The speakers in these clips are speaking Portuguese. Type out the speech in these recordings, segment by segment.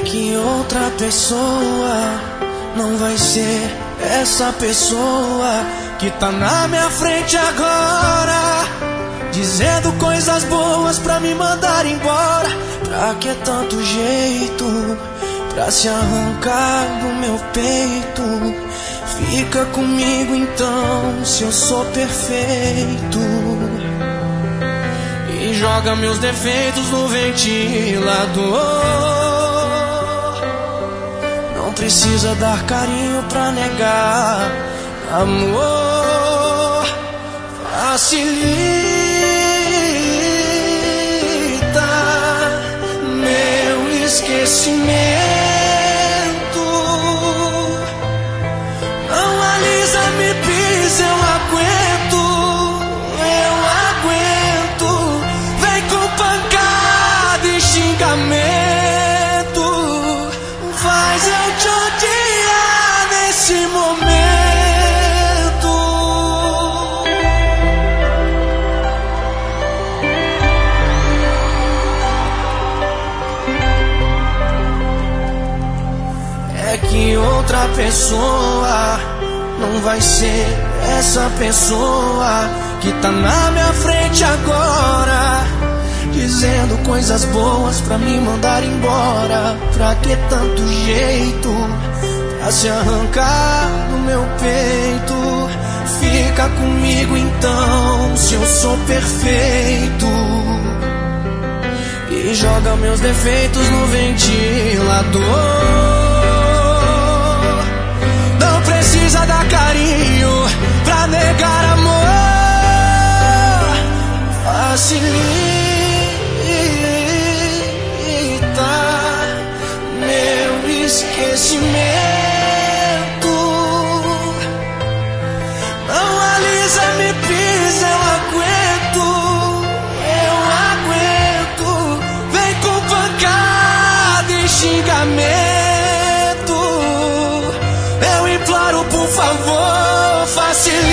que outra pessoa não vai ser essa pessoa que tá na minha frente agora, dizendo coisas boas pra me mandar embora. Pra que tanto jeito pra se arrancar do meu peito? Fica comigo então, se eu sou perfeito, e joga meus defeitos no ventilador. Não precisa dar carinho pra negar amor. Facilita meu esquecimento. Não alisa, me pisa, eu aguento. Vem com pancada e xingamento. Faz eu te odiar nesse momento. É que outra pessoa não vai ser essa pessoa que tá na minha frente agora, dizendo coisas boas pra me mandar embora. Pra que tanto jeito pra se arrancar do meu peito? Fica comigo então, se eu sou perfeito, e joga meus defeitos no ventilador. Não precisa dar carinho pra negar amor. Facilita meu esquecimento. Não alisa, me pisa, eu aguento. Vem com pancada e xingamento. Eu imploro, por favor, facilita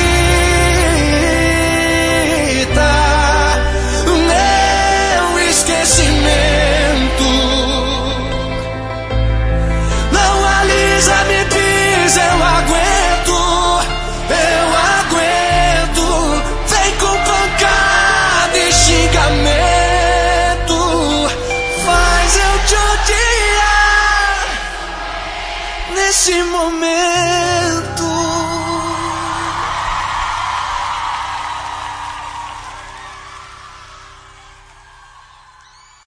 meu esquecimento. Não alisa, me pisa, eu aguento. Vem com pancada e xingamento. Faz eu te odiar nesse momento.